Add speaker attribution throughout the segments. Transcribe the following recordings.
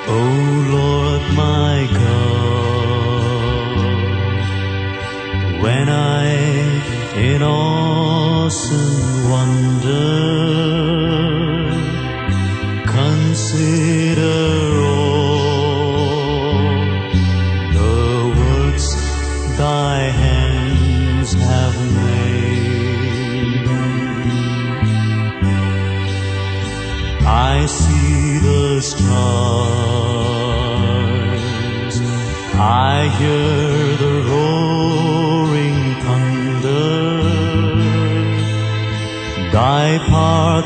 Speaker 1: O Lord my God, when I in awesome wonder consider all the works thy hands have made, I see the stars, I hear the roaring thunder, thy power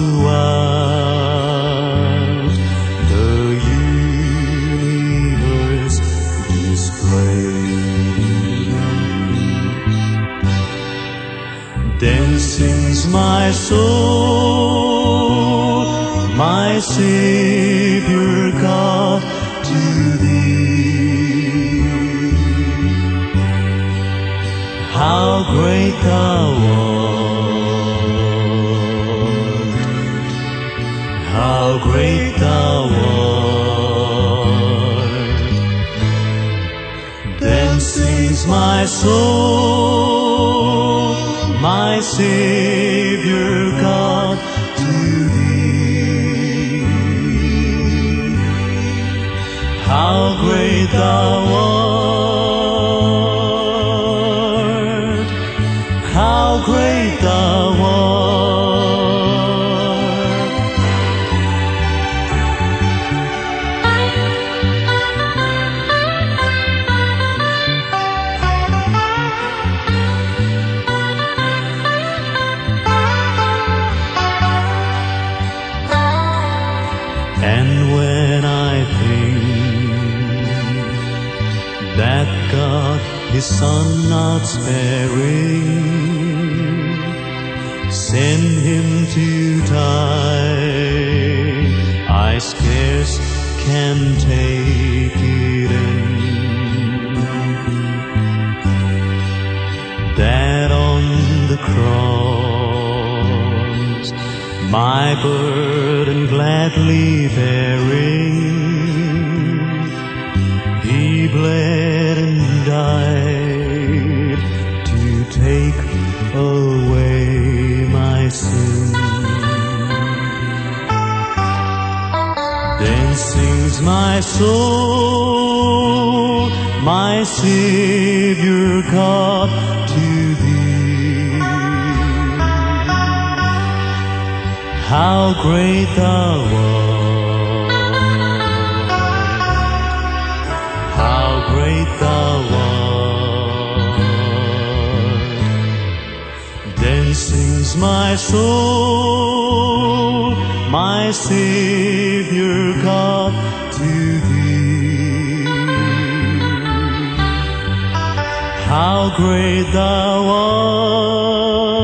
Speaker 1: throughout the universe display. Then sings my soul, my Savior God, to thee. How great thou art, how great thou art. Then sings my soul, my Savior God, to thee. How great thou art, how great thou art. And when I think that God His Son not sparing sent Him to die, I scarce can take it in, that on the cross my burden gladly bearing, He bled and died to take away my sin. Then sings my soul, my Savior God, to thee. How great thou art, how great thou art. Then sings my soul, my Savior God, to thee. How great thou art,